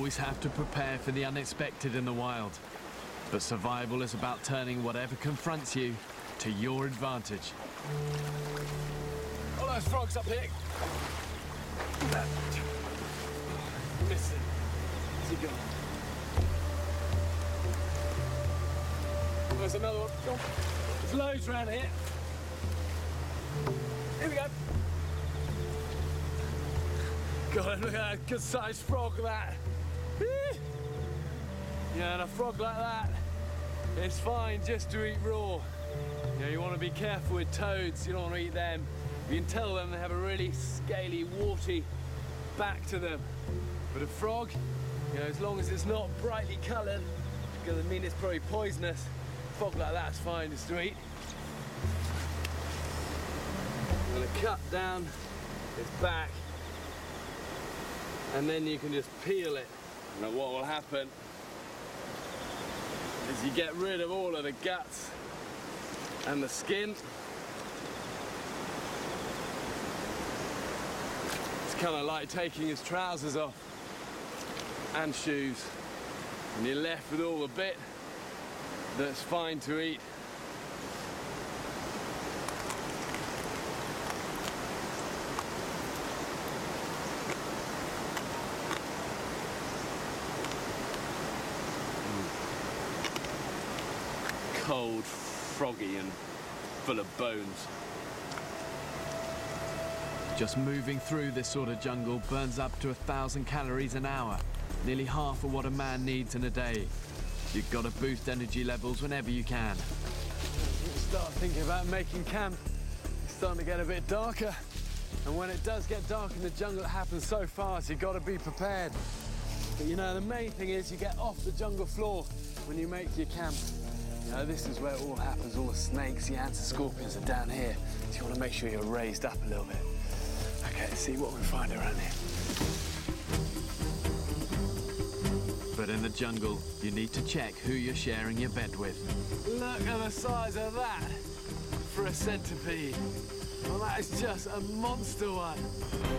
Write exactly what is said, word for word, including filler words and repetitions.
always have to prepare for the unexpected in the wild. But survival is about turning whatever confronts you to your advantage. All those frogs up here. Missing. Where's he gone? There's another one. Go on. There's loads around here. Here we go. God, look at that good-sized frog, that. Yeah, and a frog like that, it's fine just to eat raw. You know, you want to be careful with toads, you don't want to eat them. You can tell them they have a really scaly, warty back to them. But a frog, you know, as long as it's not brightly coloured, because I mean it's probably poisonous, a frog like that's fine just to eat. I'm going to cut down its back, and then you can just peel it. And what will happen is you get rid of all of the guts and the skin. It's kind of like taking his trousers off and shoes, and you're left with all the bit that's fine to eat. Cold, froggy and full of bones. Just moving through this sort of jungle burns up to a thousand calories an hour, nearly half of what a man needs in a day. You've got to boost energy levels whenever you can. You start thinking about making camp. It's starting to get a bit darker, and when it does get dark in the jungle, it happens so fast. You've got to be prepared. But you know, the main thing is you get off the jungle floor when you make your camp. You know, this is where it all happens. All the snakes, the ants, the scorpions are down here. So you want to make sure you're raised up a little bit. Okay, let's see what we find around here. But in the jungle, you need to check who you're sharing your bed with. Look at the size of that for a centipede. Well, that is just a monster one.